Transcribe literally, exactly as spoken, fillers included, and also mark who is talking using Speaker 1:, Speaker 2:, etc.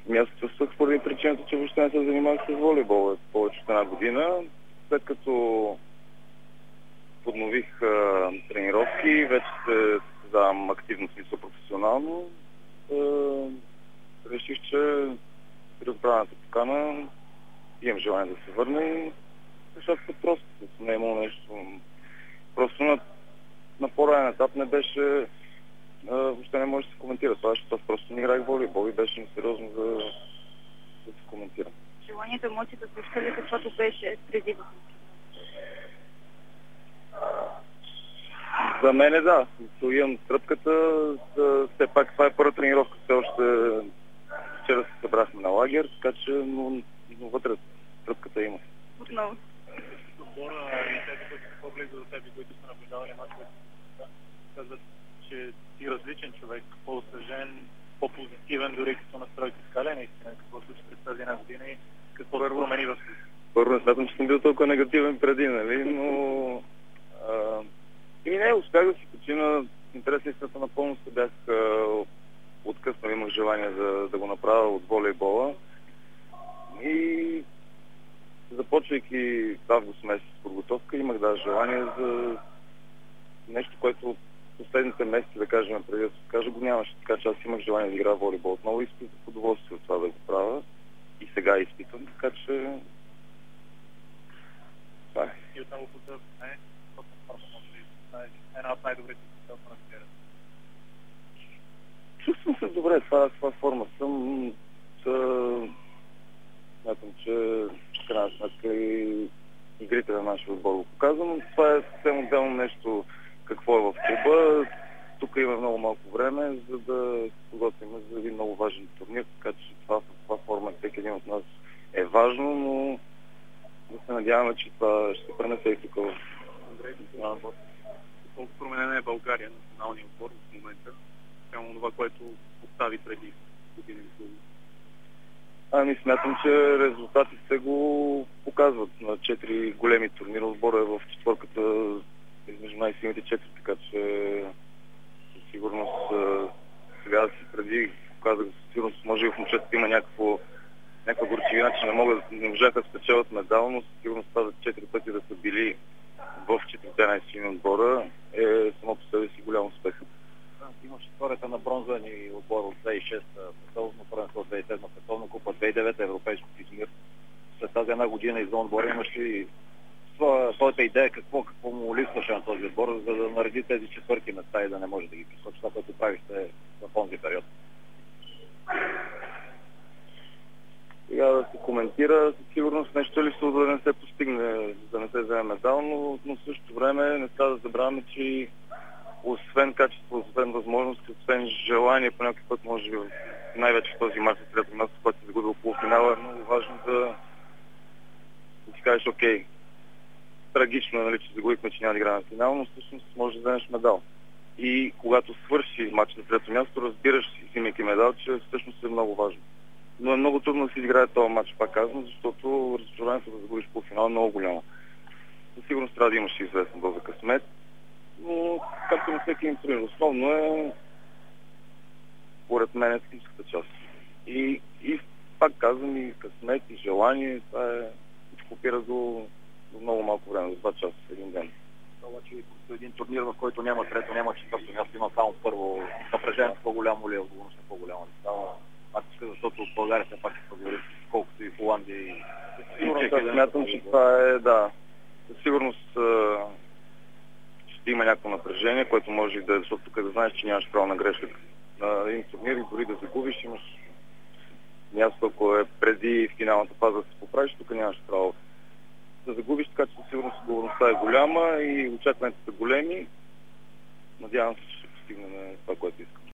Speaker 1: Ми аз отсъствах поради причината, че въобще не се занимавах с волейбол повече от една година. След като поднових а, тренировки, вече се създавам активно, смисъл професионално, а, реших, че при отправената покана имам желание да се върна и нещата са просто. Не е имало нещо. Просто на, на по-ранен етап не беше, а, въобще не може да се коментира това, защото аз просто не играх волейбол и беше несериозно да, да се коментира.
Speaker 2: Желанието емоцията същата ли каквото беше преди?
Speaker 1: За мен е да. Имам тръпката. Да, все пак това е първа тренировка. Все още вчера се събрахме на лагер, така че но, но вътре тръпката има.
Speaker 2: Отново.
Speaker 3: Отбора и тези, които са по-близо до тебе, които са наблюдавали мачовете, казват, че си различен човек, по-осъжен, по-позитивен, дори като настройка скаля, наистина, какво случи през тази една година и какво се промени в света.
Speaker 1: Първо не смятам, че съм бил толкова негативен преди, нали, но а, и не, успях да си почина. Интересна истината, напълно се бях а, откъснал, имах желание да, да го направя от волейбола. И започвайки август месец подготовка, имах да желание за нещо, което последните месеци, да кажем, преди да се кажа, го нямаше. Така че аз имах желание да играя волейбол отново и изпитах удоволствие от това да го правя. И сега изпитвам, така че това е.
Speaker 3: И отново потъп, не? Една от най-добрите целта на кариерата.
Speaker 1: Чувствам се добре, това, това форма съм. Смятам, че в крайна сметка и игрите на нашия отбор го показвам. Това е съвсем отделно нещо какво е в клуба. Тук има много малко време, за да подготвим за един много важен турнир, така че това, това форма всеки един от нас е важно, но да се надяваме, че това ще се пренесе и тук в националния отбор.
Speaker 3: Колко променена е България, националния отбор в момента, прямо това, което постави преди години и половина?
Speaker 1: Ами смятам, че резултатите го показват. На четири големи турнира отбора е в четвърката измежду най-силните четири, така че със сигурност сега си преди казах, със сигурност може и в момчетата има някакво някаква горчивина, че не могат, не можаха да спечелят медал, но със сигурност тази четири пъти да са били в четирите най-силни отбора е само по себе си голям успех.
Speaker 4: Имаш историята на бронзови отбор от две хиляди и шеста, световно първенство от две хиляди и седма, световна купа, две хиляди и девета европейско турнир. След тази една година извън отбора имаш ли своята идея какво, какво му липсваше на този отбор, за да нареди тези четвърти места и да не може да ги присочи това, което правихте в този период?
Speaker 1: Сега да се коментира, със сигурност нещо ли да не се постигне, да не се вземе медал, но, но в същото време не трябва да забравяме, че освен качество, освен възможности, освен желание, по някакъв път, може би най-вече в този мач, трето място, когато си загубил полуфинала, е много важно да, да си кажеш, окей, трагично е, нали, че загубихме, че няма да игра на финал, но всъщност може да вземеш медал. И когато свърши мач на трето място, разбираш, взимайки медал, че всъщност е много важно. Но е много трудно да си играе този матч, пак казвам, защото разочарованието да загубиш полуфинал е много голямо. Със сигурност трябва да имаш известна доза късмет, но както на всеки един турнир, основно е поред мен е техническата част. И, и пак казвам и късмет, и желание, това е копира до, до много малко време, до два часа, един ден.
Speaker 4: Обаче един турнир, в който няма трето, няма четвърто място, има само първо. Напрежението по-голямо ли е, отговорността по-голяма ли става? Аз иска, защото от България все пак е фаворит, колкото и Холандия и...
Speaker 1: Сигурно да смятам, че това е, да. Със сигурност ще има някакво напрежение, което може и да е, защото тук да знаеш, че нямаш право на грешка на един турнир и дори да загубиш, имаш място, ако е преди финалната фаза да се поправиш, тук нямаш право да загубиш, така че със сигурност отговорността е голяма и очакванията са големи. Надявам се, че ще постигнем това, което искам.